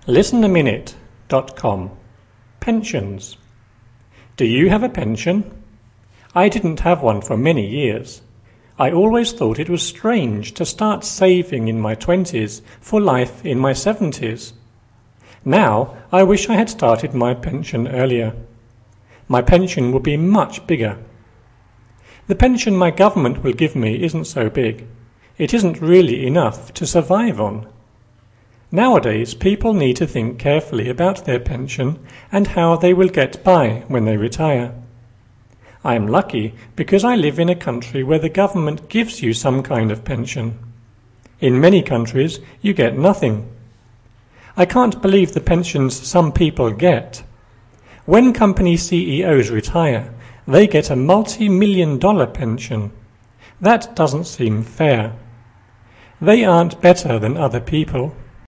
listenaminute.com. Pensions. Do you have a pension? I didn't have one for many years. I always thought it was strange to start saving in my 20s for life in my 70s. Now I wish I had started my pension earlier. My pension will be much bigger. The pension my government will give me isn't so big. It isn't really enough to survive on. Nowadays, people need to think carefully about their pension and how they will get by when they retire. I am lucky because I live in a country where the government gives you some kind of pension. In many countries, you get nothing. I can't believe the pensions some people get. When company CEOs retire, they get a multi-million-dollar pension. That doesn't seem fair. They aren't better than other people.